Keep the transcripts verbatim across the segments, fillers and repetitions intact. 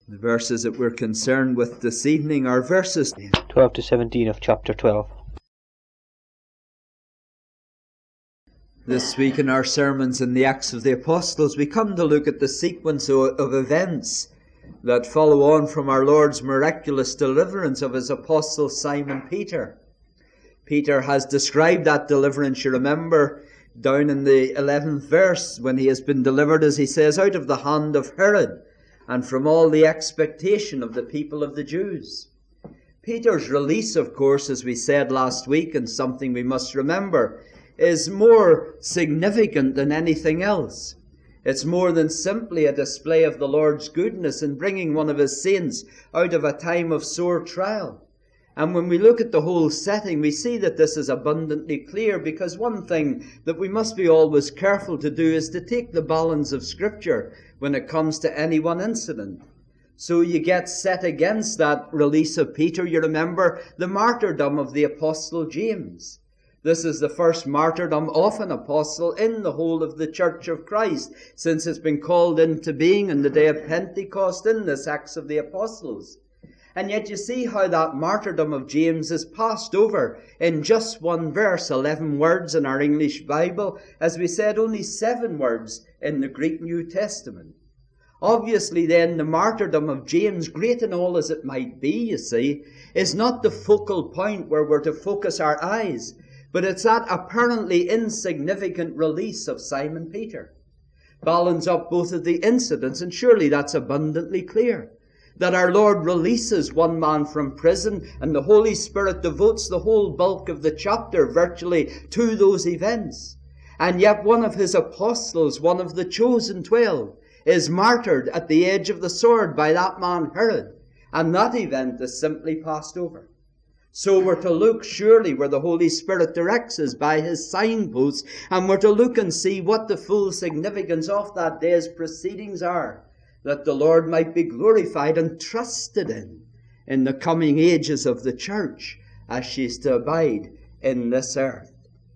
The verses that we're concerned with this evening are verses twelve to seventeen of chapter twelve. This week in our sermons in the Acts of the Apostles, we come to look at the sequence of, of events that follow on from our Lord's miraculous deliverance of his apostle Simon Peter. Peter has described that deliverance, you remember, down in the eleventh verse, when he has been delivered, as he says, out of the hand of Herod, and from all the expectation of the people of the Jews. Peter's release, of course, as we said last week, and something we must remember, is more significant than anything else. It's more than simply a display of the Lord's goodness in bringing one of his saints out of a time of sore trial. And when we look at the whole setting, we see that this is abundantly clear, because one thing that we must be always careful to do is to take the balance of Scripture when it comes to any one incident. So you get set against that release of Peter, you remember, the martyrdom of the apostle James. This is the first martyrdom of an apostle in the whole of the Church of Christ, since it's been called into being on the day of Pentecost in this Acts of the Apostles. And yet you see how that martyrdom of James is passed over in just one verse, eleven words in our English Bible, as we said, only seven words in the Greek New Testament. Obviously then, the martyrdom of James, great and all as it might be, you see, is not the focal point where we're to focus our eyes, but it's that apparently insignificant release of Simon Peter. Balance up both of the incidents, and surely that's abundantly clear. That our Lord releases one man from prison, and the Holy Spirit devotes the whole bulk of the chapter virtually to those events. And yet one of his apostles, one of the chosen twelve, is martyred at the edge of the sword by that man Herod, and that event is simply passed over. So we're to look surely where the Holy Spirit directs us by his signposts, and we're to look and see what the full significance of that day's proceedings are, that the Lord might be glorified and trusted in, in the coming ages of the church, as she's to abide in this earth.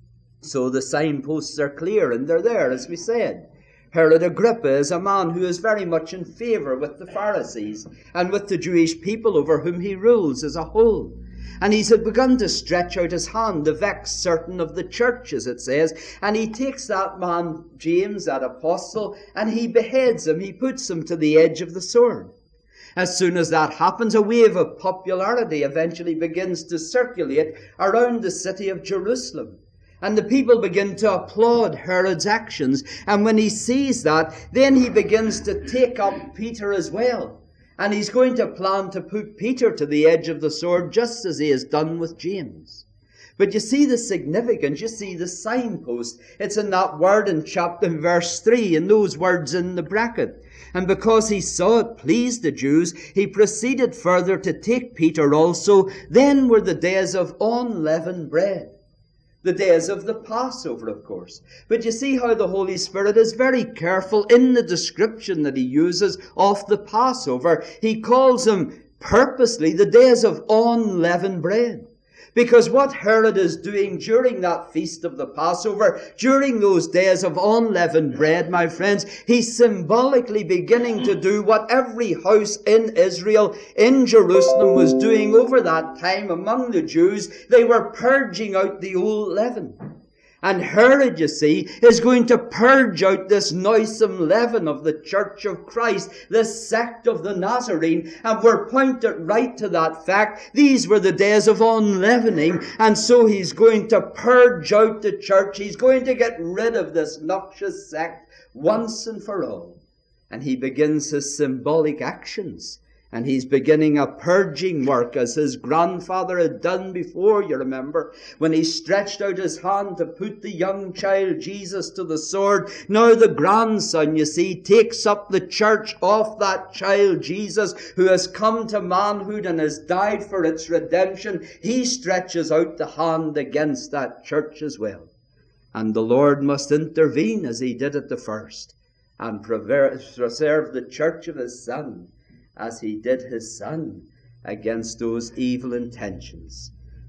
So the signposts are clear, and they're there, as we said. Herod Agrippa is a man who is very much in favour with the Pharisees and with the Jewish people over whom he rules as a whole. And he's had begun to stretch out his hand to vex certain of the church, as it says. And he takes that man, James, that apostle, and he beheads him. He puts him to the edge of the sword. As soon as that happens, a wave of popularity eventually begins to circulate around the city of Jerusalem. And the people begin to applaud Herod's actions. And when he sees that, then he begins to take up Peter as well. And he's going to plan to put Peter to the edge of the sword, just as he has done with James. But you see the significance, you see the signpost. It's in that word in chapter verse three, and those words in the bracket. And because he saw it pleased the Jews, he proceeded further to take Peter also. Then were the days of unleavened bread. The days of the Passover, of course. But you see how the Holy Spirit is very careful in the description that he uses of the Passover. He calls them purposely the days of unleavened bread. Because what Herod is doing during that feast of the Passover, during those days of unleavened bread, my friends, he's symbolically beginning to do what every house in Israel, in Jerusalem, was doing over that time among the Jews. They were purging out the old leaven. And Herod, you see, is going to purge out this noisome leaven of the Church of Christ, this sect of the Nazarene, and we're pointed right to that fact. These were the days of unleavening, and so he's going to purge out the church. He's going to get rid of this noxious sect once and for all. And he begins his symbolic actions. And he's beginning a purging work, as his grandfather had done before, you remember, when he stretched out his hand to put the young child Jesus to the sword. Now the grandson, you see, takes up the church of that child Jesus, who has come to manhood and has died for its redemption. He stretches out the hand against that church as well. And the Lord must intervene, as he did at the first, and preserve the church of his Son, as he did his Son, against those evil intentions.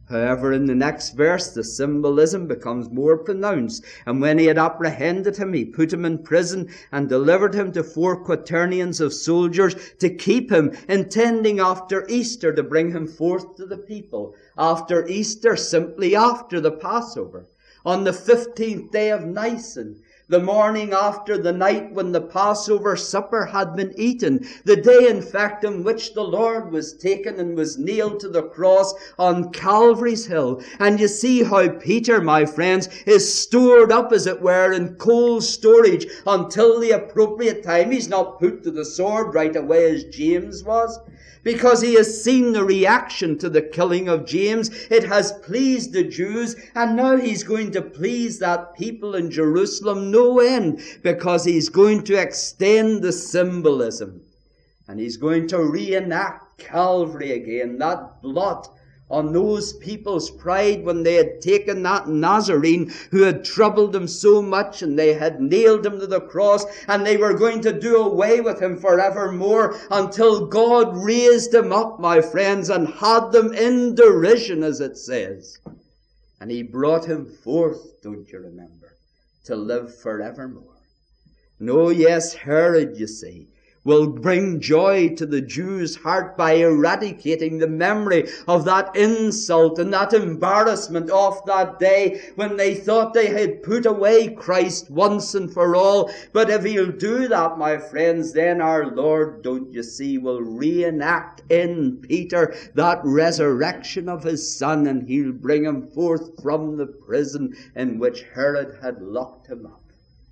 However, in the next verse, the symbolism becomes more pronounced. And when he had apprehended him, he put him in prison and delivered him to four quaternions of soldiers to keep him, intending after Easter to bring him forth to the people. After Easter, simply after the Passover. On the fifteenth day of Nisan, the morning after the night when the Passover supper had been eaten, the day in fact in which the Lord was taken and was nailed to the cross on Calvary's hill. And you see how Peter, my friends, is stored up, as it were, in cold storage until the appropriate time. He's not put to the sword right away as James was, because he has seen the reaction to the killing of James. It has pleased the Jews, and now he's going to please that people in Jerusalem no end, because he's going to extend the symbolism, and he's going to reenact Calvary again, that blot on those people's pride when they had taken that Nazarene who had troubled them so much, and they had nailed him to the cross, and they were going to do away with him forevermore until God raised him up, my friends, and had them in derision, as it says. And he brought him forth, don't you remember, to live forevermore. No, yes, Herod, you see, will bring joy to the Jews' heart by eradicating the memory of that insult and that embarrassment of that day when they thought they had put away Christ once and for all. But if he'll do that, my friends, then our Lord, don't you see, will reenact in Peter that resurrection of his Son, and he'll bring him forth from the prison in which Herod had locked him up.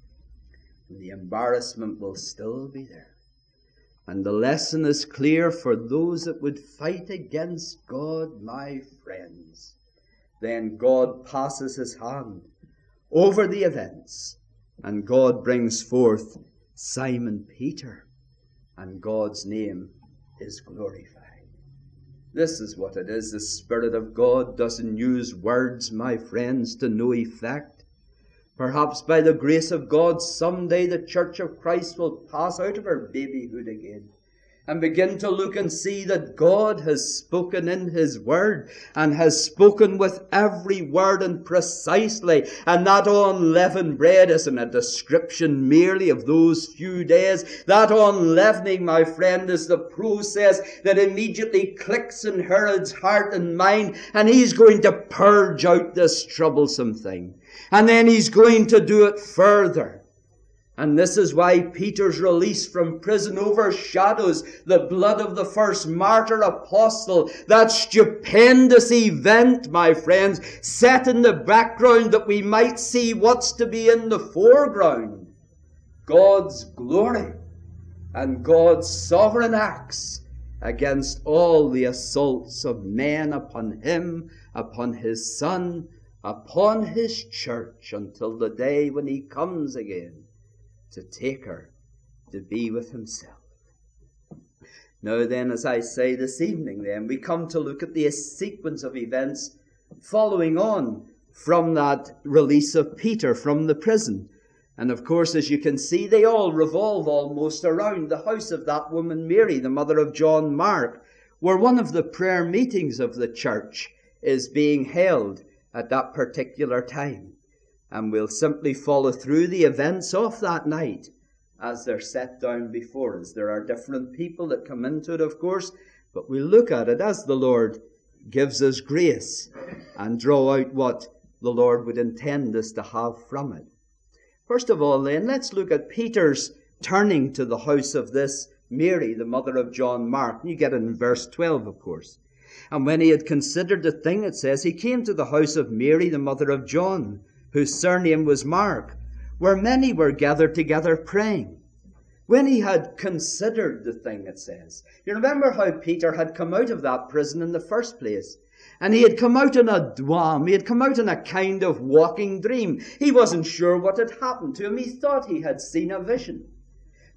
And the embarrassment will still be there. And the lesson is clear for those that would fight against God, my friends. Then God passes his hand over the events, and God brings forth Simon Peter, and God's name is glorified. This is what it is. The Spirit of God doesn't use words, my friends, to no effect. Perhaps by the grace of God, someday the Church of Christ will pass out of her babyhood again and begin to look and see that God has spoken in his word, and has spoken with every word and precisely. And that unleavened bread isn't a description merely of those few days. That unleavening, my friend, is the process that immediately clicks in Herod's heart and mind, and he's going to purge out this troublesome thing. And then he's going to do it further. And this is why Peter's release from prison overshadows the blood of the first martyr apostle. That stupendous event, my friends, set in the background that we might see what's to be in the foreground. God's glory and God's sovereign acts against all the assaults of men upon him, upon his Son, upon his church, until the day when he comes again to take her to be with himself. Now then, as I say this evening, then, we come to look at the sequence of events following on from that release of Peter from the prison. And of course, as you can see, they all revolve almost around the house of that woman Mary, the mother of John Mark, where one of the prayer meetings of the church is being held at that particular time. And we'll simply follow through the events of that night as they're set down before us. There are different people that come into it, of course, but we'll look at it as the Lord gives us grace and draw out what the Lord would intend us to have from it. First of all, then, let's look at Peter's turning to the house of this Mary, the mother of John Mark. You get it in verse twelve, of course. And when he had considered the thing, it says, he came to the house of Mary, the mother of John, whose surname was Mark, where many were gathered together praying. When he had considered the thing, it says. You remember how Peter had come out of that prison in the first place. And he had come out in a dwam. He had come out in a kind of walking dream. He wasn't sure what had happened to him. He thought he had seen a vision.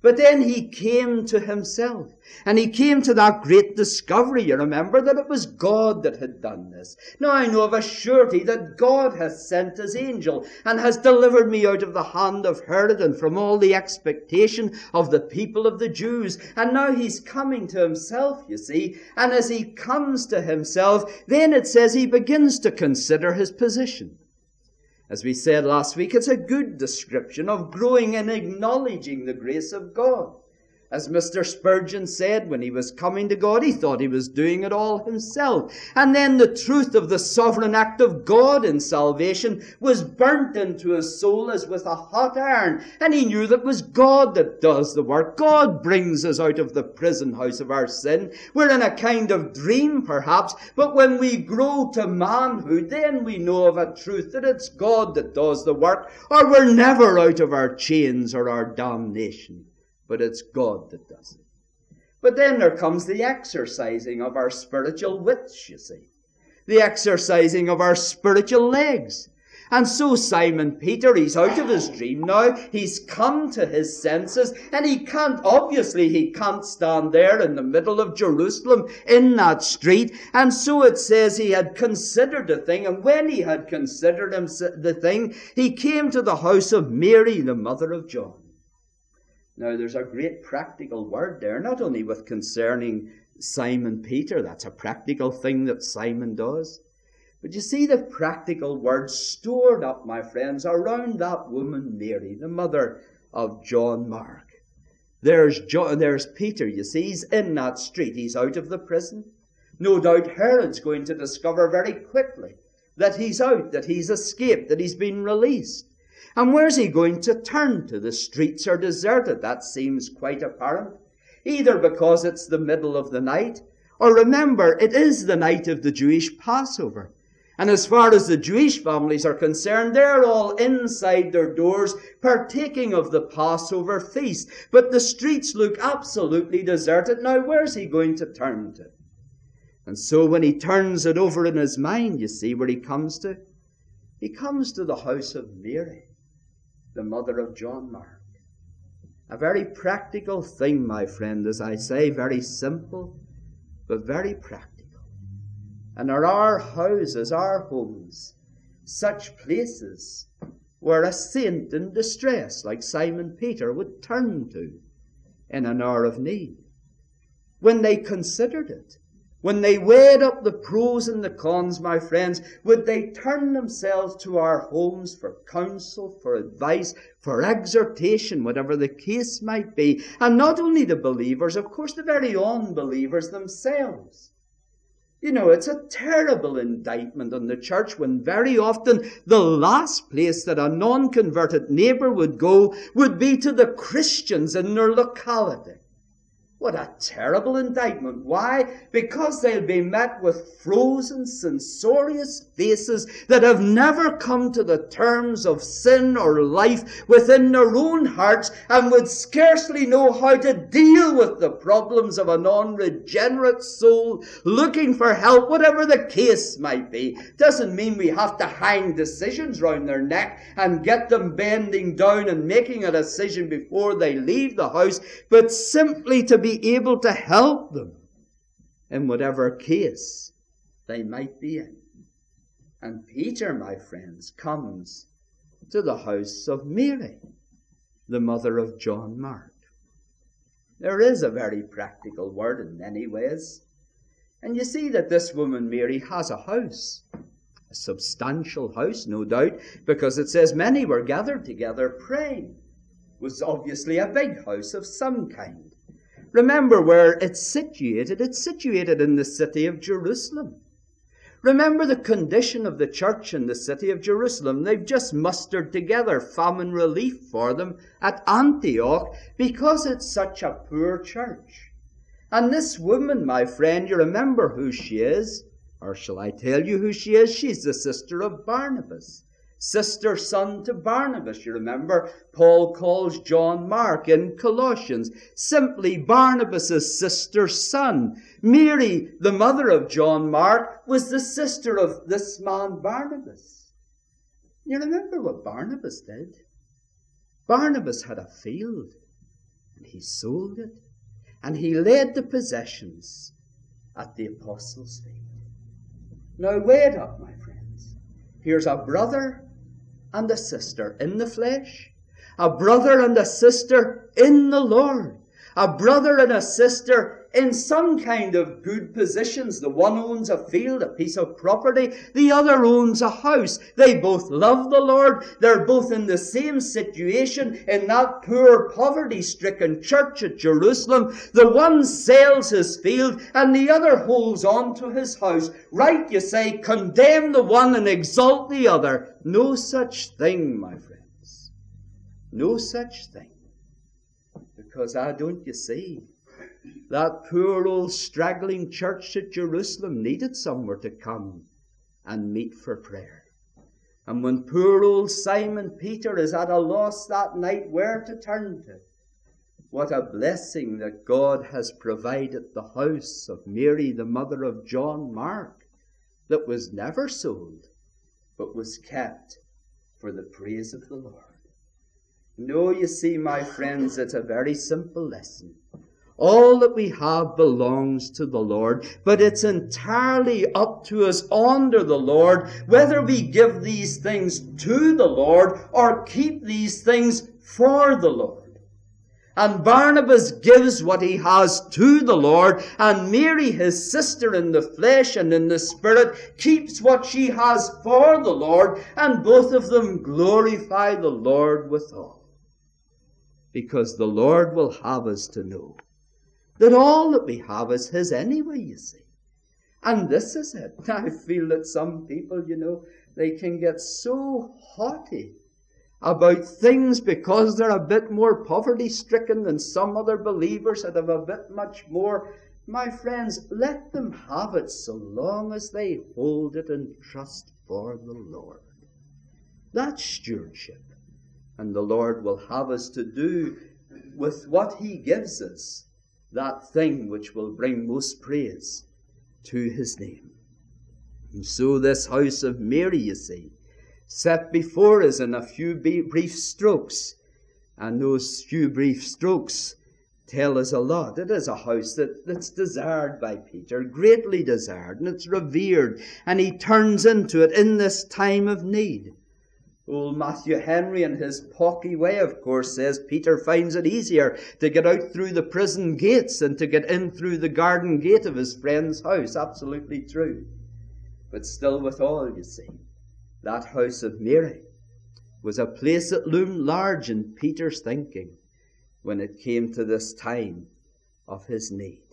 But then he came to himself, and he came to that great discovery, you remember, that it was God that had done this. Now I know of a surety that God has sent his angel, and has delivered me out of the hand of Herod, and from all the expectation of the people of the Jews. And now he's coming to himself, you see, and as he comes to himself, then it says he begins to consider his position. As we said last week, it's a good description of growing and acknowledging the grace of God. As Mister Spurgeon said, when he was coming to God, he thought he was doing it all himself. And then the truth of the sovereign act of God in salvation was burnt into his soul as with a hot iron. And he knew that it was God that does the work. God brings us out of the prison house of our sin. We're in a kind of dream, perhaps, but when we grow to manhood, then we know of a truth that it's God that does the work, or we're never out of our chains or our damnation. But it's God that does it. But then there comes the exercising of our spiritual wits, you see. The exercising of our spiritual legs. And so Simon Peter, he's out of his dream now. He's come to his senses. And he can't, obviously, he can't stand there in the middle of Jerusalem in that street. And so it says he had considered the thing. And when he had considered him, the thing, he came to the house of Mary, the mother of John. Now, there's a great practical word there, not only with concerning Simon Peter. That's a practical thing that Simon does. But you see the practical word stored up, my friends, around that woman Mary, the mother of John Mark. There's, John, there's Peter, you see, he's in that street. He's out of the prison. No doubt Herod's going to discover very quickly that he's out, that he's escaped, that he's been released. And where's he going to turn to? The streets are deserted. That seems quite apparent. Either because it's the middle of the night, or remember, it is the night of the Jewish Passover. And as far as the Jewish families are concerned, they're all inside their doors partaking of the Passover feast. But the streets look absolutely deserted. Now, where's he going to turn to? And so when he turns it over in his mind, you see where he comes to? He comes to the house of Mary, the mother of John Mark. A very practical thing, my friend, as I say, very simple, but very practical. And are our houses, our homes, such places where a saint in distress, like Simon Peter, would turn to in an hour of need? When they considered it, when they weighed up the pros and the cons, my friends, would they turn themselves to our homes for counsel, for advice, for exhortation, whatever the case might be? And not only the believers, of course, the very unbelievers themselves. You know, it's a terrible indictment on the church when very often the last place that a non-converted neighbour would go would be to the Christians in their locality. What a terrible indictment. Why? Because they'll be met with frozen, censorious faces that have never come to the terms of sin or life within their own hearts and would scarcely know how to deal with the problems of an unregenerate soul looking for help, whatever the case might be. Doesn't mean we have to hang decisions round their neck and get them bending down and making a decision before they leave the house, but simply to be able to help them in whatever case they might be in. And Peter, my friends, comes to the house of Mary, the mother of John Mark. There is a very practical word in many ways. And you see that this woman Mary has a house, a substantial house, no doubt, because it says many were gathered together praying. It was obviously a big house of some kind. Remember where it's situated. It's situated in the city of Jerusalem. Remember the condition of the church in the city of Jerusalem. They've just mustered together famine relief for them at Antioch because it's such a poor church. And this woman, my friend, you remember who she is? Or shall I tell you who she is? She's the sister of Barnabas. Sister son to Barnabas, you remember. Paul calls John Mark in Colossians simply Barnabas' sister's son. Mary, the mother of John Mark, was the sister of this man Barnabas. You remember what Barnabas did? Barnabas had a field. And he sold it, and he laid the possessions at the apostles' feet. Now wait up, my friends. Here's a brother and a sister in the flesh, a brother and a sister in the Lord, a brother and a sister in some kind of good positions. The one owns a field, a piece of property. The other owns a house. They both love the Lord. They're both in the same situation in that poor, poverty-stricken church at Jerusalem. The one sells his field and the other holds on to his house. Right, you say, condemn the one and exalt the other. No such thing, my friends. No such thing. Because I don't, you see, that poor old straggling church at Jerusalem needed somewhere to come and meet for prayer. And when poor old Simon Peter is at a loss that night where to turn to, what a blessing that God has provided the house of Mary, the mother of John Mark, that was never sold, but was kept for the praise of the Lord. No, you see, my friends, it's a very simple lesson. All that we have belongs to the Lord, but it's entirely up to us under the Lord whether we give these things to the Lord or keep these things for the Lord. And Barnabas gives what he has to the Lord, and Mary, his sister in the flesh and in the spirit, keeps what she has for the Lord, and both of them glorify the Lord withal. Because the Lord will have us to know that all that we have is his anyway, you see. And this is it. I feel that some people, you know, they can get so haughty about things because they're a bit more poverty-stricken than some other believers that have a bit much more. My friends, let them have it so long as they hold it in trust for the Lord. That's stewardship. And the Lord will have us to do with what he gives us that thing which will bring most praise to his name. And so this house of Mary, you see, set before us in a few brief strokes. And those few brief strokes tell us a lot. It is a house that, that's desired by Peter, greatly desired, and it's revered. And he turns into it in this time of need. Old Matthew Henry, in his pocky way, of course, says Peter finds it easier to get out through the prison gates than to get in through the garden gate of his friend's house. Absolutely true. But still withal, you see, that house of Mary was a place that loomed large in Peter's thinking when it came to this time of his need.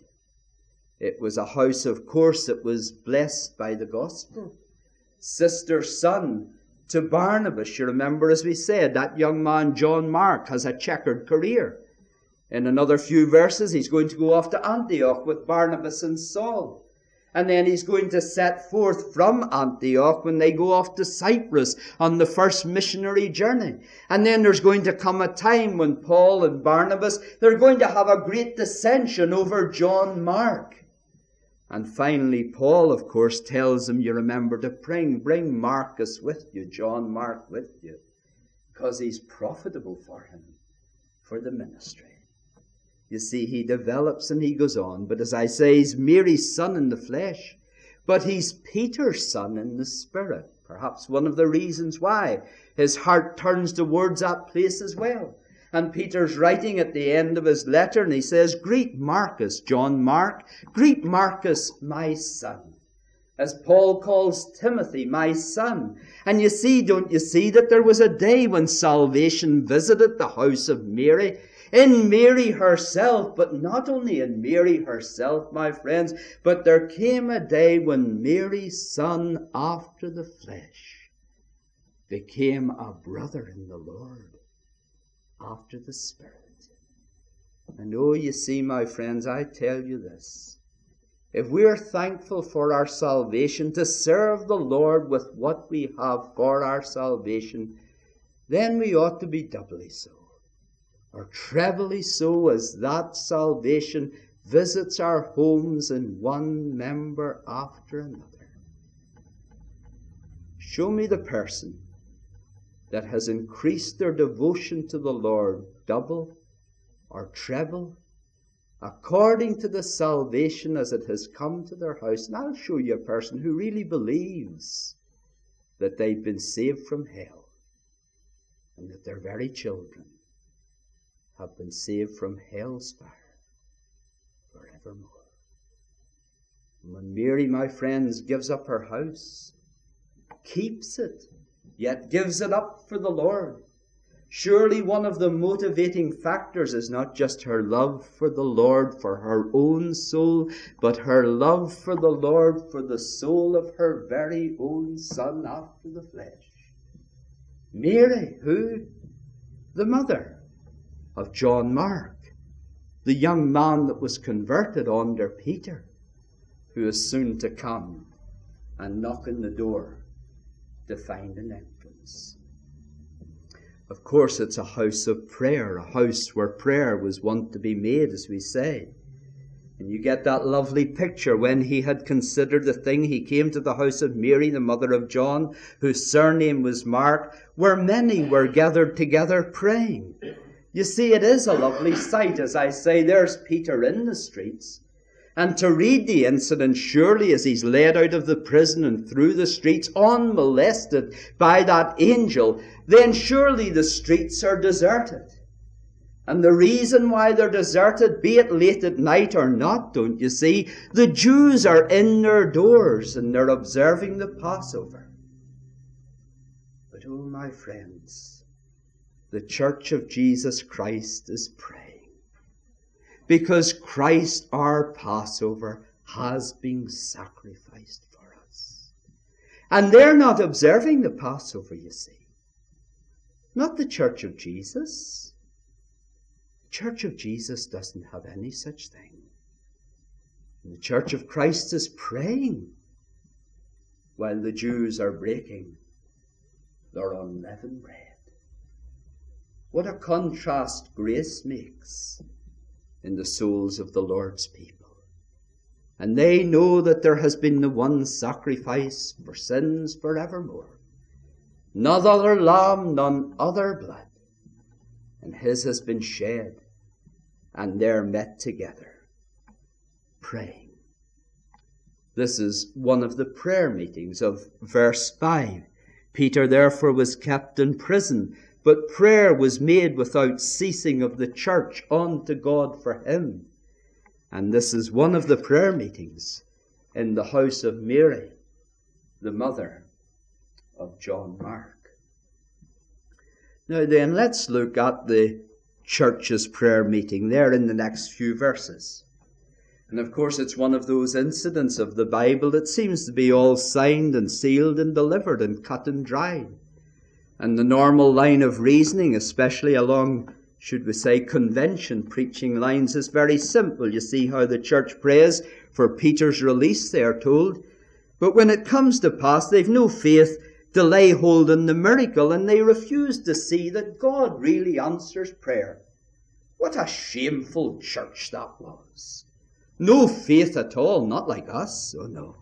It was a house, of course, that was blessed by the gospel. Sister, son, to Barnabas, you remember, as we said, that young man John Mark has a checkered career. In another few verses, he's going to go off to Antioch with Barnabas and Saul. And then he's going to set forth from Antioch when they go off to Cyprus on the first missionary journey. And then there's going to come a time when Paul and Barnabas, they're going to have a great dissension over John Mark. And finally, Paul, of course, tells them, you remember, to bring, bring Marcus with you, John Mark with you, because he's profitable for him, for the ministry. You see, he develops and he goes on. But as I say, he's Mary's son in the flesh, but he's Peter's son in the spirit. Perhaps one of the reasons why his heart turns towards that place as well. And Peter's writing at the end of his letter, and he says, greet Marcus, John Mark, greet Marcus, my son. As Paul calls Timothy, my son. And you see, don't you see, that there was a day when salvation visited the house of Mary, in Mary herself, but not only in Mary herself, my friends, but there came a day when Mary's son after the flesh became a brother in the Lord after the Spirit. And oh, you see, my friends, I tell you this. If we are thankful for our salvation, to serve the Lord with what we have for our salvation, then we ought to be doubly so, or trebly so, as that salvation visits our homes in one member after another. Show me the person that has increased their devotion to the Lord double or treble, according to the salvation as it has come to their house. And I'll show you a person who really believes that they've been saved from hell and that their very children have been saved from hell's fire forevermore. And when Mary, my friends, gives up her house, keeps it, yet gives it up for the Lord, surely one of the motivating factors is not just her love for the Lord for her own soul, but her love for the Lord for the soul of her very own Son after the flesh. Mary, who? The mother of John Mark, the young man that was converted under Peter, who is soon to come and knock on the door to find an entrance. Of course, it's a house of prayer, a house where prayer was wont to be made, as we say. And you get that lovely picture. When he had considered the thing, he came to the house of Mary, the mother of John, whose surname was Mark, where many were gathered together praying. You see, it is a lovely sight. As I say, there's Peter in the streets. And to read the incident, surely as he's led out of the prison and through the streets unmolested by that angel, then surely the streets are deserted. And the reason why they're deserted, be it late at night or not, don't you see, the Jews are in their doors and they're observing the Passover. But oh, my friends, the Church of Jesus Christ is praying. Because Christ, our Passover, has been sacrificed for us. And they're not observing the Passover, you see. Not the Church of Jesus. The Church of Jesus doesn't have any such thing. And the Church of Christ is praying while the Jews are breaking their unleavened bread. What a contrast grace makes in the souls of the Lord's people. And they know that there has been the one sacrifice for sins forevermore. None other lamb, none other blood. And his has been shed, and they're met together, praying. This is one of the prayer meetings of verse five. Peter therefore was kept in prison, but prayer was made without ceasing of the church unto God for him. And this is one of the prayer meetings in the house of Mary, the mother of John Mark. Now then, let's look at the church's prayer meeting there in the next few verses. And of course, it's one of those incidents of the Bible that seems to be all signed and sealed and delivered and cut and dried. And the normal line of reasoning, especially along, should we say, convention preaching lines, is very simple. You see how the church prays for Peter's release, they are told. But when it comes to pass, they've no faith to lay hold on the miracle, and they refuse to see that God really answers prayer. What a shameful church that was. No faith at all, not like us, oh no.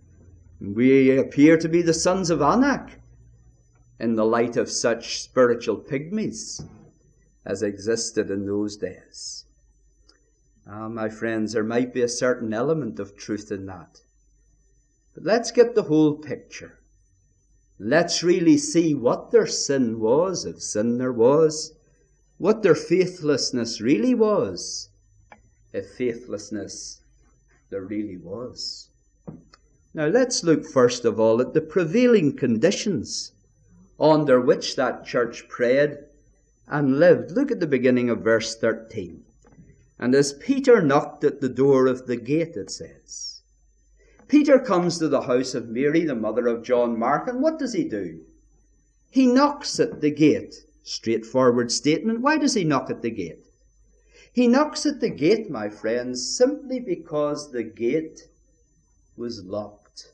We appear to be the sons of Anak in the light of such spiritual pygmies as existed in those days. Ah, my friends, there might be a certain element of truth in that. But let's get the whole picture. Let's really see what their sin was, if sin there was, what their faithlessness really was, if faithlessness there really was. Now let's look first of all at the prevailing conditions under which that church prayed and lived. Look at the beginning of verse thirteen. And as Peter knocked at the door of the gate, it says, Peter comes to the house of Mary, the mother of John Mark, and what does he do? He knocks at the gate. Straightforward statement. Why does he knock at the gate? He knocks at the gate, my friends, simply because the gate was locked.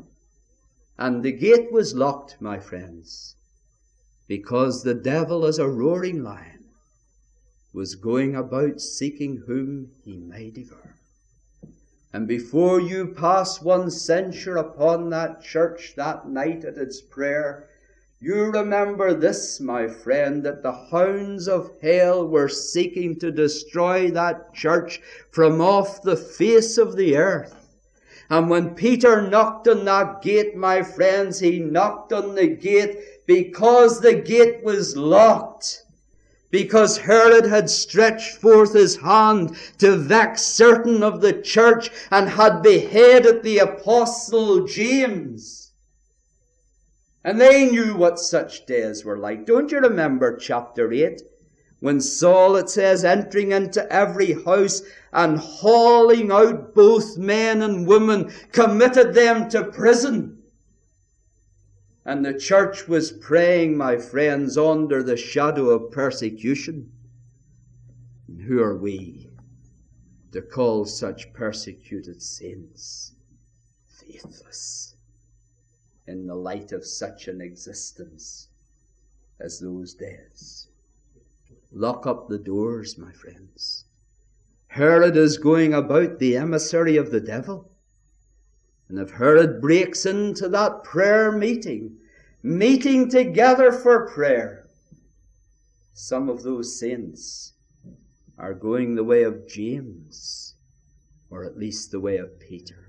And the gate was locked, my friends, because the devil, as a roaring lion, was going about seeking whom he may devour. And before you pass one censure upon that church that night at its prayer, You remember this, my friend, that the hounds of hell were seeking to destroy that church from off the face of the earth. And when Peter knocked on that gate, my friends, he knocked on the gate because the gate was locked. Because Herod had stretched forth his hand to vex certain of the church and had beheaded the apostle James. And they knew what such days were like. Don't you remember chapter eight? When Saul, it says, entering into every house and hauling out both men and women, committed them to prison. And the church was praying, my friends, under the shadow of persecution. And who are we to call such persecuted saints faithless in the light of such an existence as those days? Lock up the doors, my friends. Herod is going about the emissary of the devil. And if Herod breaks into that prayer meeting, meeting together for prayer, some of those saints are going the way of James, or at least the way of Peter.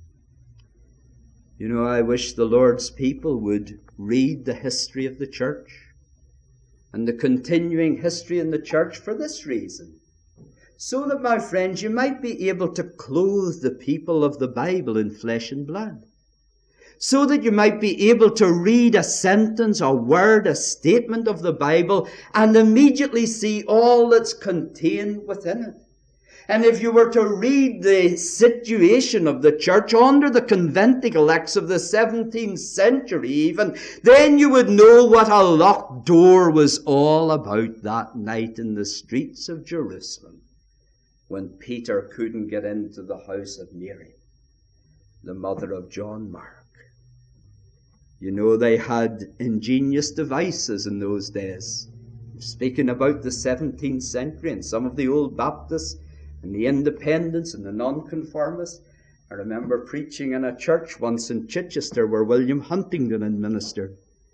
You know, I wish the Lord's people would read the history of the church and the continuing history in the church for this reason, so that, my friends, you might be able to clothe the people of the Bible in flesh and blood, so that you might be able to read a sentence, a word, a statement of the Bible and immediately see all that's contained within it. And if you were to read the situation of the church under the conventicle acts of the seventeenth century even, then you would know what a locked door was all about that night in the streets of Jerusalem, when Peter couldn't get into the house of Mary, the mother of John Mark. You know, they had ingenious devices in those days. Speaking about the seventeenth century and some of the old Baptists and the independents and the nonconformists. I remember preaching in a church once in Chichester where William Huntington had ministered.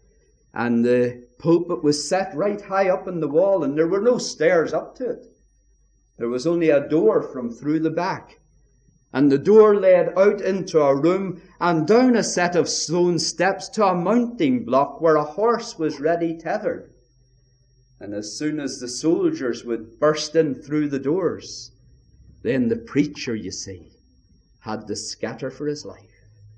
And the pulpit was set right high up in the wall, and there were no stairs up to it. There was only a door from through the back. And the door led out into a room and down a set of stone steps to a mounting block where a horse was ready tethered. And as soon as the soldiers would burst in through the doors, then the preacher, you see, had to scatter for his life.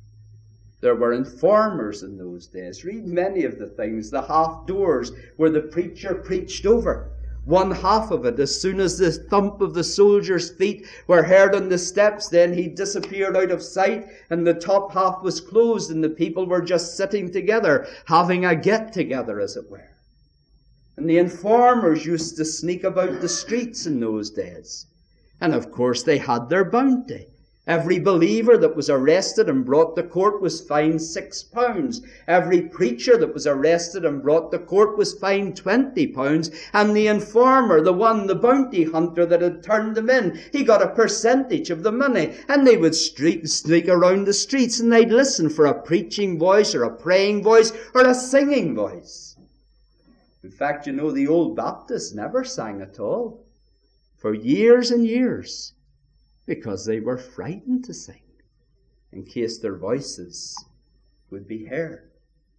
There were informers in those days. Read many of the things, the half doors where the preacher preached over. One half of it, as soon as the thump of the soldier's feet were heard on the steps, then he disappeared out of sight, and the top half was closed, and the people were just sitting together, having a get-together, as it were. And the informers used to sneak about the streets in those days. And of course they had their bounty. Every believer that was arrested and brought to court was fined six pounds. Every preacher that was arrested and brought to court was fined twenty pounds. And the informer, the one, the bounty hunter that had turned them in, he got a percentage of the money. And they would streak, sneak around the streets and they'd listen for a preaching voice or a praying voice or a singing voice. In fact, you know, the old Baptists never sang at all for years and years, because they were frightened to sing in case their voices would be heard.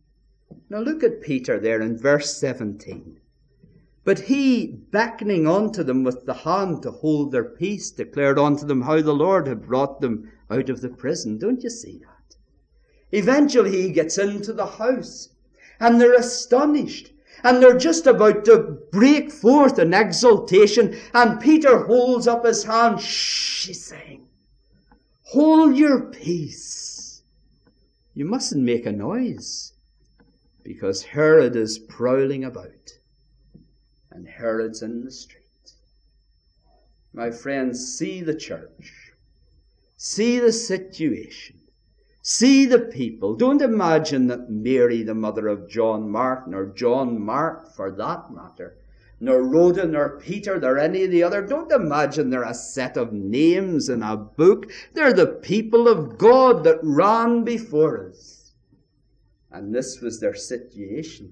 Now look at Peter there in verse seventeen. But he, beckoning unto them with the hand to hold their peace, declared unto them how the Lord had brought them out of the prison. Don't you see that? Eventually he gets into the house, and they're astonished. And they're just about to break forth in exultation. And Peter holds up his hand. Shh, he's saying, hold your peace. You mustn't make a noise, because Herod is prowling about. And Herod's in the street. My friends, see the church. See the situation. See the people. Don't imagine that Mary, the mother of John Mark, nor John Mark, for that matter, nor Rhoda, nor Peter, nor any of the other, don't imagine they're a set of names in a book. They're the people of God that ran before us. And this was their situation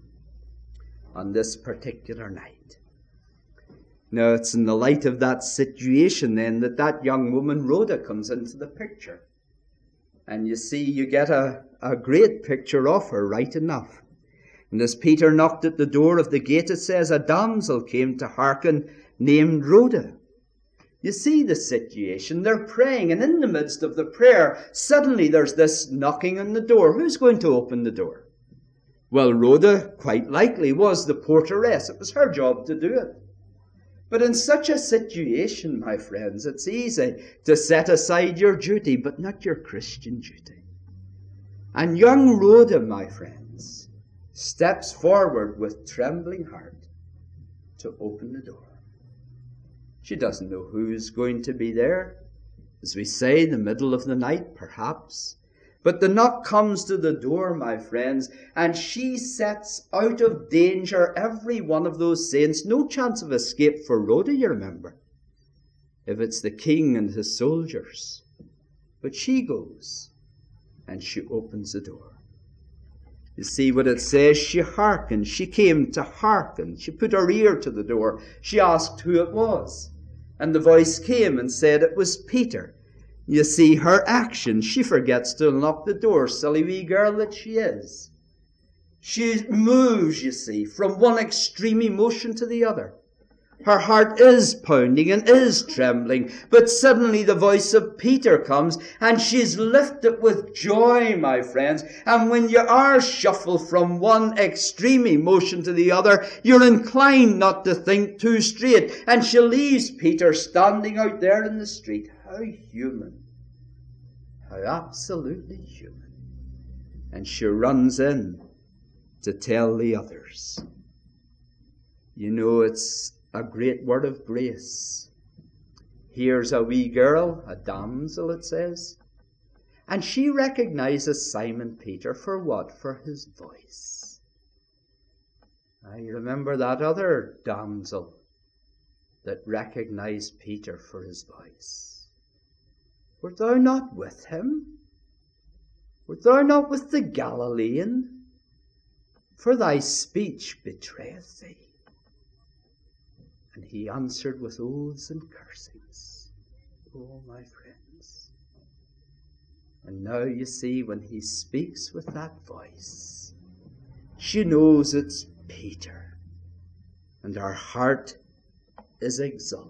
on this particular night. Now, it's in the light of that situation then that that young woman, Rhoda, comes into the picture. And you see, you get a, a great picture of her, right enough. And as Peter knocked at the door of the gate, it says, a damsel came to hearken named Rhoda. You see the situation. They're praying, and in the midst of the prayer, suddenly there's this knocking on the door. Who's going to open the door? Well, Rhoda, quite likely, was the porteress. It was her job to do it. But in such a situation, my friends, it's easy to set aside your duty, but not your Christian duty. And young Rhoda, my friends, steps forward with trembling heart to open the door. She doesn't know who's going to be there. As we say, the middle of the night, perhaps. But the knock comes to the door, my friends, and she sets out of danger every one of those saints. No chance of escape for Rhoda, you remember, if it's the king and his soldiers. But she goes, and she opens the door. You see what it says? She hearkened. She came to hearken. She put her ear to the door. She asked who it was. And the voice came and said it was Peter. You see, her action, she forgets to unlock the door, silly wee girl that she is. She moves, you see, from one extreme emotion to the other. Her heart is pounding and is trembling, but suddenly the voice of Peter comes, and she's lifted with joy, my friends. And when you are shuffled from one extreme emotion to the other, you're inclined not to think too straight. And she leaves Peter standing out there in the street. How human. How absolutely human. And she runs in to tell the others. You know, it's a great word of grace. Here's a wee girl, a damsel, it says. And she recognizes Simon Peter for what? For his voice. I remember that other damsel that recognized Peter for his voice. Wert thou not with him? Wert thou not with the Galilean? For thy speech betrayeth thee. And he answered with oaths and cursings. Oh, my friends. And now you see, when he speaks with that voice, she knows it's Peter. And her heart is exalted.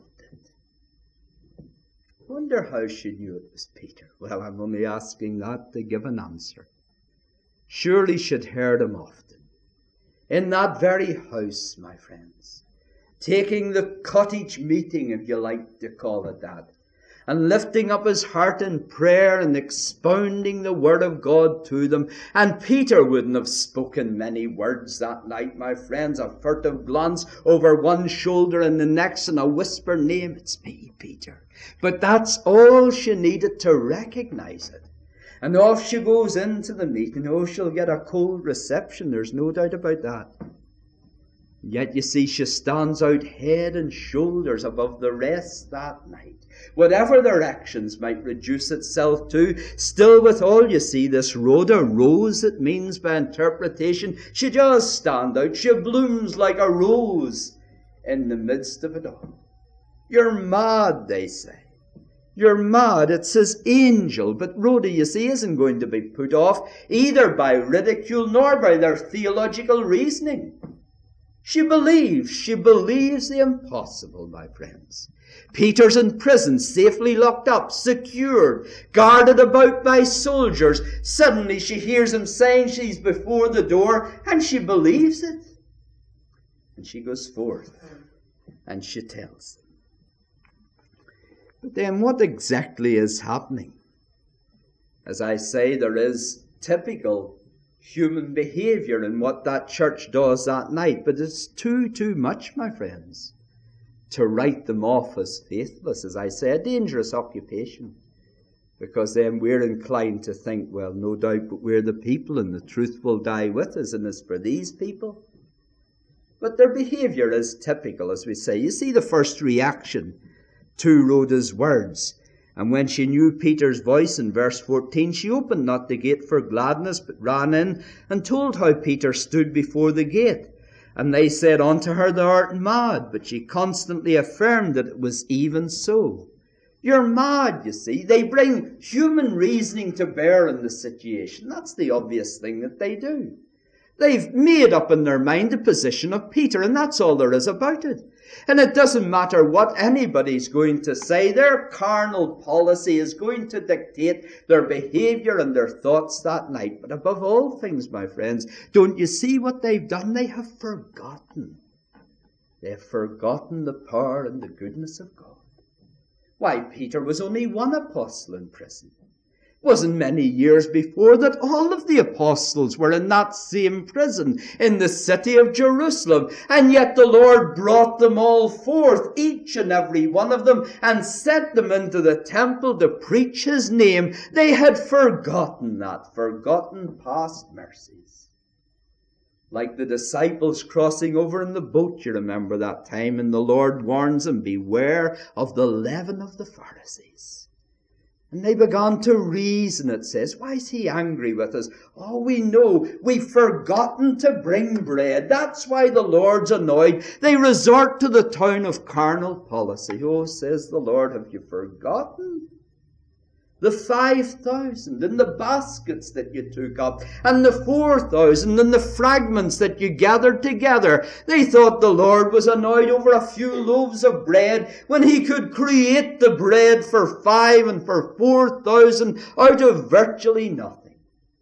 Wonder how she knew it was Peter. Well, I'm only asking that to give an answer. Surely she'd heard him often. In that very house, my friends. Taking the cottage meeting, if you like to call it that, and lifting up his heart in prayer and expounding the word of God to them. And Peter wouldn't have spoken many words that night, my friends. A furtive glance over one shoulder and the next, and a whisper name. It's me, Peter. But that's all she needed to recognize it. And off she goes into the meeting. Oh, she'll get a cold reception. There's no doubt about that. Yet, you see, she stands out head and shoulders above the rest that night. Whatever their actions might reduce itself to, still withal, you see, this Rhoda, rose it means by interpretation, she does stand out. She blooms like a rose in the midst of it all. You're mad, they say. You're mad. It's his angel. But Rhoda, you see, isn't going to be put off either by ridicule nor by their theological reasoning. She believes, she believes the impossible, my friends. Peter's in prison, safely locked up, secured, guarded about by soldiers. Suddenly she hears him saying she's before the door, and she believes it. And she goes forth, and she tells them. But then what exactly is happening? As I say, there is typical human behavior in what that church does that night, but it's too, too much, my friends, to write them off as faithless. As I say, a dangerous occupation, because then we're inclined to think, well, no doubt, but we're the people and the truth will die with us, and it's for these people. But their behavior is typical, as we say. You see the first reaction to Rhoda's words, And when she knew Peter's voice in verse fourteen, she opened not the gate for gladness, but ran in and told how Peter stood before the gate. And they said unto her, Thou art mad. But she constantly affirmed that it was even so. You're mad, you see. They bring human reasoning to bear in the situation. That's the obvious thing that they do. They've made up in their mind the position of Peter, and that's all there is about it. And it doesn't matter what anybody's going to say. Their carnal policy is going to dictate their behavior and their thoughts that night. But above all things, my friends, don't you see what they've done? They have forgotten. They have forgotten the power and the goodness of God. Why, Peter was only one apostle in prison. It wasn't many years before that all of the apostles were in that same prison in the city of Jerusalem. And yet the Lord brought them all forth, each and every one of them, and sent them into the temple to preach his name. They had forgotten that, forgotten past mercies. Like the disciples crossing over in the boat, you remember that time, and the Lord warns them, beware of the leaven of the Pharisees. And they began to reason, it says. Why is he angry with us? Oh, we know we've forgotten to bring bread. That's why the Lord's annoyed. They resort to the town of carnal policy. Oh, says the Lord, have you forgotten? The five thousand and the baskets that you took up, and the four thousand and the fragments that you gathered together. They thought the Lord was annoyed over a few loaves of bread when he could create the bread for five and for four thousand out of virtually nothing.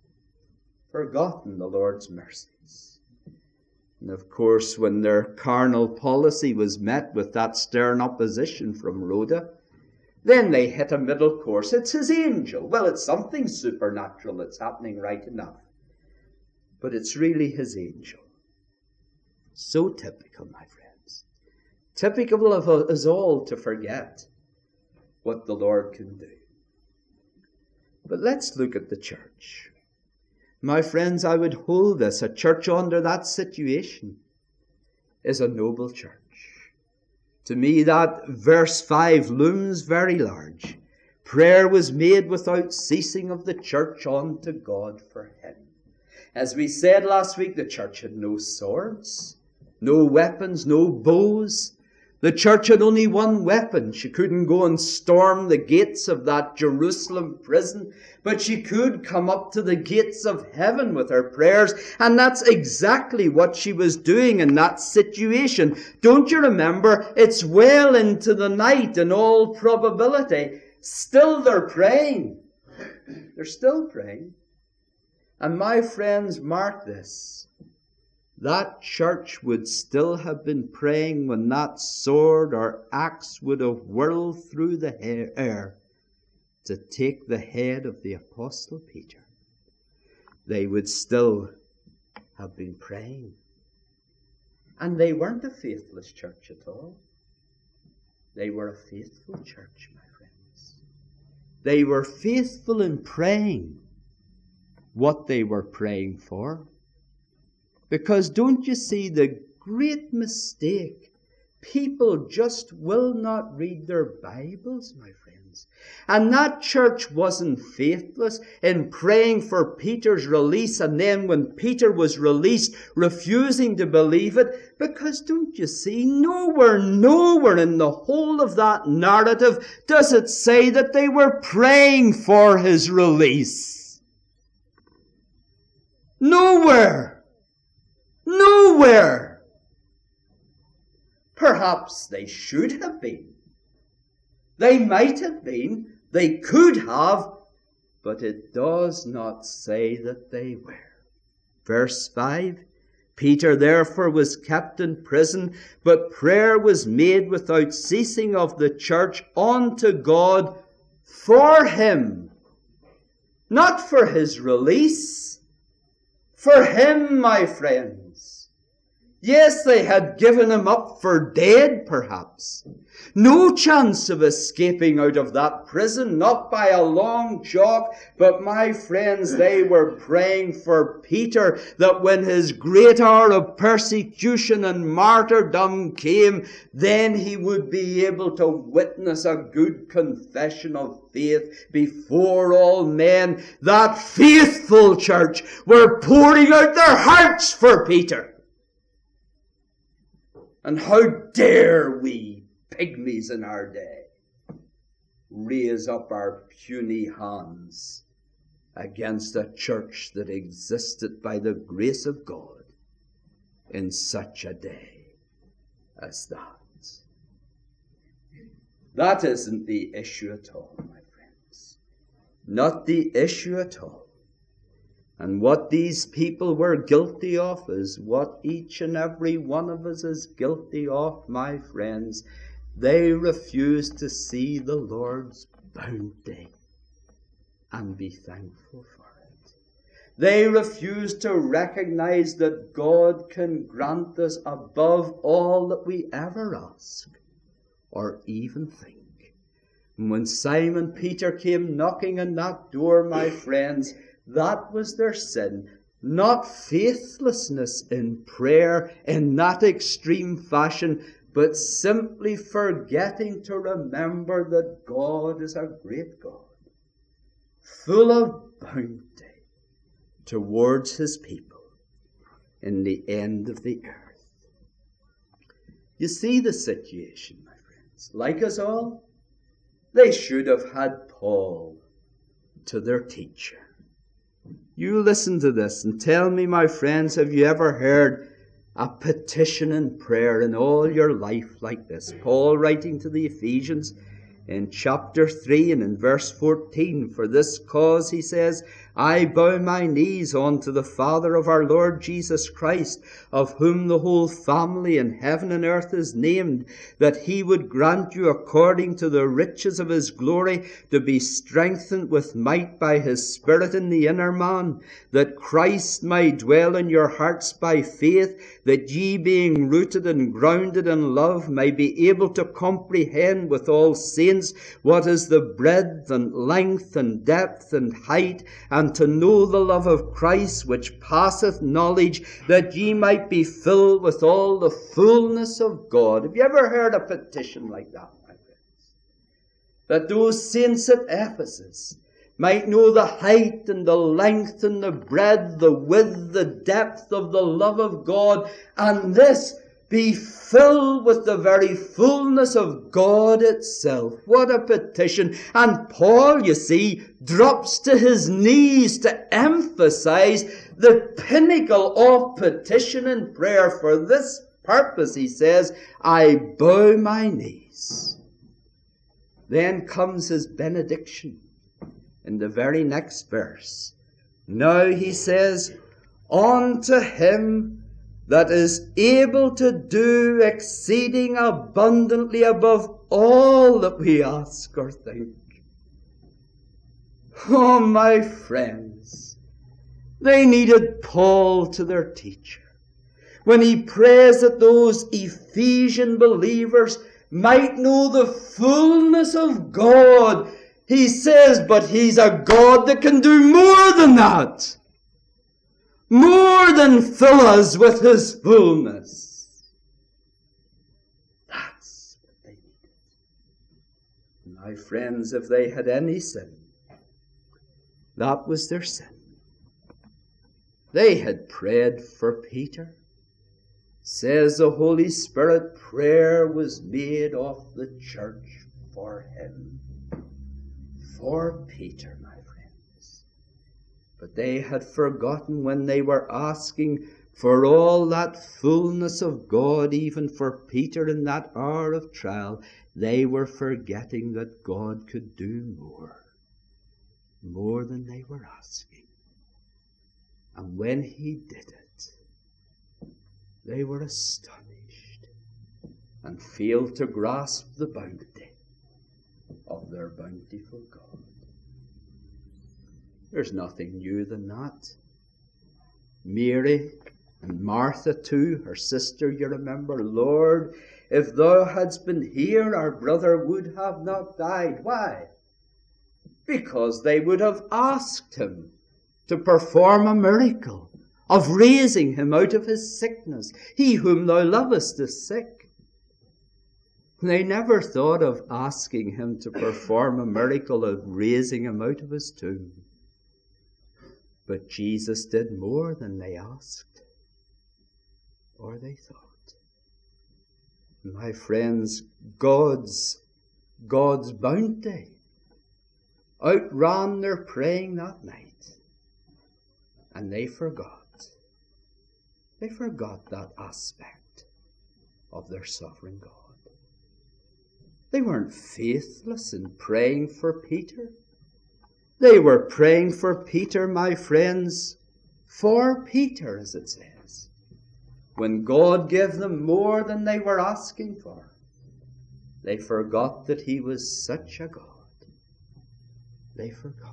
Forgotten the Lord's mercies. And of course, when their carnal policy was met with that stern opposition from Rhoda, then they hit a middle course. It's his angel. Well, it's something supernatural that's happening right enough. But it's really his angel. So typical, my friends. Typical of us all to forget what the Lord can do. But let's look at the church. My friends, I would hold this. A church under that situation is a noble church. To me, that verse five looms very large. Prayer was made without ceasing of the church unto God for him. As we said last week, the church had no swords, no weapons, no bows. The church had only one weapon. She couldn't go and storm the gates of that Jerusalem prison, but she could come up to the gates of heaven with her prayers, and that's exactly what she was doing in that situation. Don't you remember? It's well into the night in all probability. Still they're praying. They're still praying. And my friends, mark this. That church would still have been praying when that sword or axe would have whirled through the air to take the head of the Apostle Peter. They would still have been praying. And they weren't a faithless church at all. They were a faithful church, my friends. They were faithful in praying what they were praying for. Because don't you see the great mistake? People just will not read their Bibles, my friends. And that church wasn't faithless in praying for Peter's release, and then when Peter was released, refusing to believe it. Because don't you see, nowhere, nowhere in the whole of that narrative does it say that they were praying for his release. Nowhere. Nowhere. Perhaps they should have been. They might have been. They could have. But it does not say that they were. Verse five. Peter therefore was kept in prison, but prayer was made without ceasing of the church unto God for him. Not for his release. For him, my friends. Yes, they had given him up for dead, perhaps. No chance of escaping out of that prison, not by a long chalk. But my friends, they were praying for Peter, that when his great hour of persecution and martyrdom came, then he would be able to witness a good confession of faith before all men. That faithful church were pouring out their hearts for Peter. And how dare we, pygmies in our day, raise up our puny hands against a church that existed by the grace of God in such a day as that? That isn't the issue at all, my friends. Not the issue at all. And what these people were guilty of is what each and every one of us is guilty of, my friends. They refused to see the Lord's bounty and be thankful for it. They refused to recognize that God can grant us above all that we ever ask or even think. And when Simon Peter came knocking on that door, my friends, that was their sin, not faithlessness in prayer in that extreme fashion, but simply forgetting to remember that God is a great God, full of bounty towards his people in the end of the earth. You see the situation, my friends. Like us all, they should have had Paul to their teacher. You listen to this and tell me, my friends, have you ever heard a petition in prayer in all your life like this? Paul writing to the Ephesians in chapter three and in verse fourteen, for this cause, he says, I bow my knees unto the Father of our Lord Jesus Christ, of whom the whole family in heaven and earth is named, that he would grant you according to the riches of his glory to be strengthened with might by his Spirit in the inner man, that Christ might dwell in your hearts by faith, that ye being rooted and grounded in love may be able to comprehend with all saints what is the breadth and length and depth and height, and to know the love of Christ which passeth knowledge, that ye might be filled with all the fullness of God. Have you ever heard a petition like that, my friends? That those saints at Ephesus might know the height and the length and the breadth, the width, the depth of the love of God, and this be filled with the very fullness of God itself. What a petition. And Paul, you see, drops to his knees to emphasize the pinnacle of petition and prayer. For this purpose, he says, I bow my knees. Then comes his benediction in the very next verse. Now, he says, unto him that is able to do exceeding abundantly above all that we ask or think. Oh, my friends, they needed Paul to their teacher when he prays that those Ephesian believers might know the fullness of God. He says, but he's a God that can do more than that. More than fill us with his fullness. That's what they needed. My friends, if they had any sin, that was their sin. They had prayed for Peter. Says the Holy Spirit, prayer was made of the church for him. For Peter, my friends. But they had forgotten when they were asking for all that fullness of God, even for Peter in that hour of trial, they were forgetting that God could do more, more than they were asking. And when he did it, they were astonished and failed to grasp the bounty of their bountiful God. There's nothing new than that. Mary And Martha too, her sister, you remember, Lord, if thou hadst been here, our brother would have not died. Why? Because they would have asked him to perform a miracle of raising him out of his sickness. He whom thou lovest is sick. They never thought of asking him to perform a miracle of raising him out of his tomb. But Jesus did more than they asked or they thought. My friends, God's, God's bounty outran their praying that night. And they forgot. They forgot that aspect of their sovereign God. They weren't faithless in praying for Peter. They were praying for Peter, my friends, for Peter, as it says, when God gave them more than they were asking for. They forgot that he was such a God. They forgot.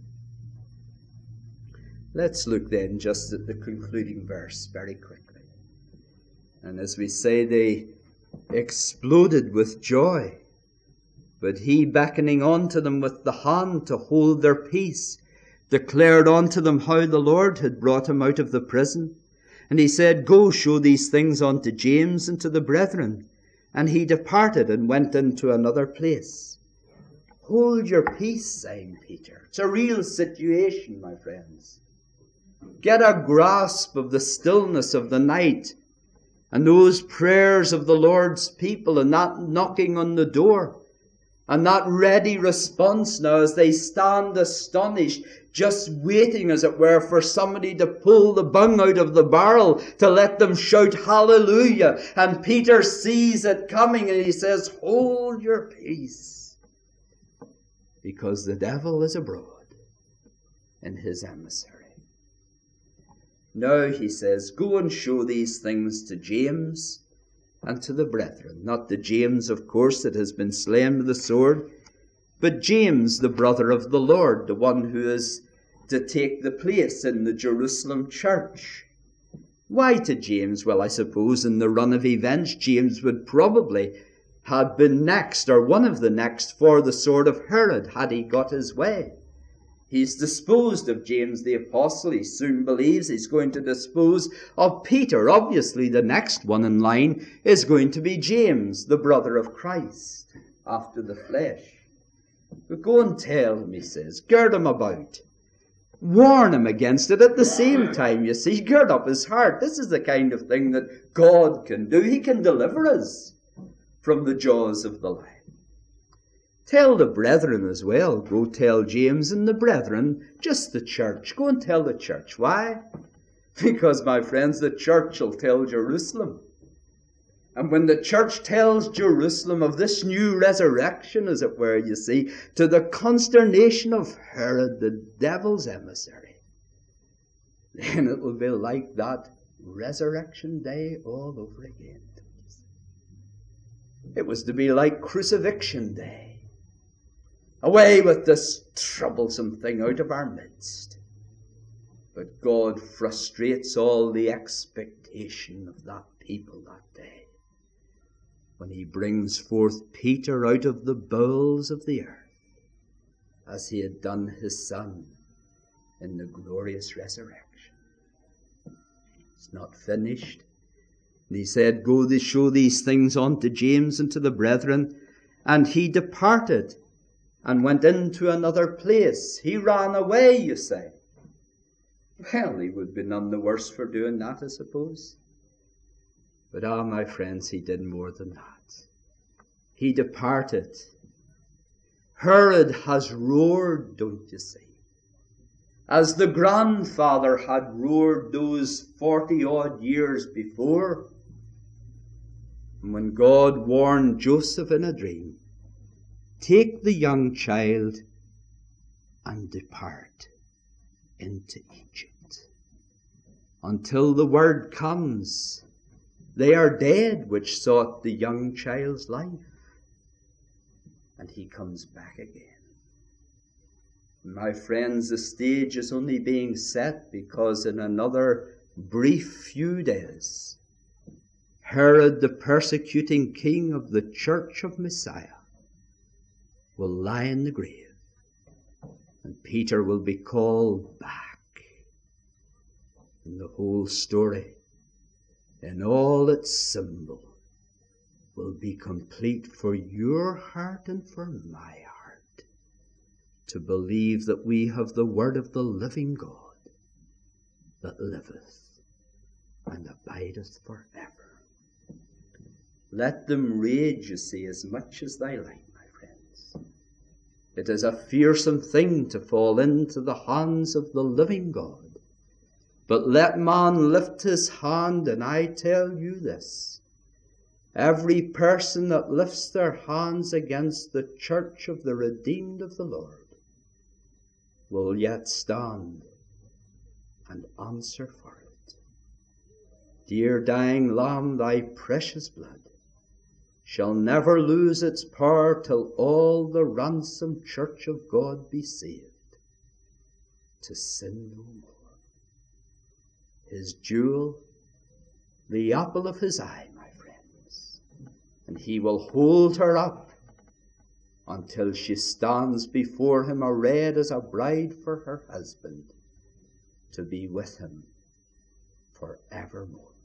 Let's look then just at the concluding verse very quickly. And as we say, they exploded with joy. But he, beckoning unto them with the hand to hold their peace, declared unto them how the Lord had brought him out of the prison. And he said, Go show these things unto James and to the brethren. And he departed and went into another place. Hold your peace, Simon Peter. It's a real situation, my friends. Get a grasp of the stillness of the night and those prayers of the Lord's people and that knocking on the door. And that ready response now as they stand astonished, just waiting, as it were, for somebody to pull the bung out of the barrel to let them shout hallelujah. And Peter sees it coming and he says, Hold your peace, because the devil is abroad in his emissary. Now, he says, Go and show these things to James and to the brethren. Not to James, of course, that has been slain with the sword, but James, the brother of the Lord, the one who is to take the place in the Jerusalem church. Why to James? Well, I suppose in the run of events, James would probably have been next, or one of the next, for the sword of Herod, had he got his way. He's disposed of James the Apostle. He soon believes he's going to dispose of Peter. Obviously, the next one in line is going to be James, the brother of Christ, after the flesh. But go and tell him, he says. Gird him about. Warn him against it at the same time, you see. Gird up his heart. This is the kind of thing that God can do. He can deliver us from the jaws of the lion. Tell the brethren as well. Go tell James and the brethren, just the church. Go and tell the church. Why? Because, my friends, the church will tell Jerusalem. And when the church tells Jerusalem of this new resurrection, as it were, you see, to the consternation of Herod, the devil's emissary, then it will be like that resurrection day all over again. It was to be like crucifixion day. Away with this troublesome thing out of our midst. But God frustrates all the expectation of that people that day, when he brings forth Peter out of the bowels of the earth, as he had done his son in the glorious resurrection. It's not finished. And he said, Go to show these things unto James and to the brethren. And he departed and went into another place. He ran away, you say. Well, he would be none the worse for doing that, I suppose. But ah, my friends, he did more than that. He departed. Herod has roared, don't you see? As the grandfather had roared those forty-odd years before. And when God warned Joseph in a dream, Take the young child and depart into Egypt until the word comes, They are dead which sought the young child's life. And he comes back again. My friends, the stage is only being set because in another brief few days, Herod, the persecuting king of the church of Messiah, will lie in the grave, and Peter will be called back. And the whole story, in all its symbol, will be complete for your heart and for my heart, to believe that we have the word of the living God that liveth and abideth forever. Let them rage, you see, as much as they like, my friends. It is a fearsome thing to fall into the hands of the living God. But let man lift his hand, and I tell you this: every person that lifts their hands against the church of the redeemed of the Lord will yet stand and answer for it. Dear dying Lamb, thy precious blood shall never lose its power till all the ransomed church of God be saved, to sin no more. His jewel, the apple of his eye, my friends, and he will hold her up until she stands before him arrayed as a bride for her husband, to be with him forevermore.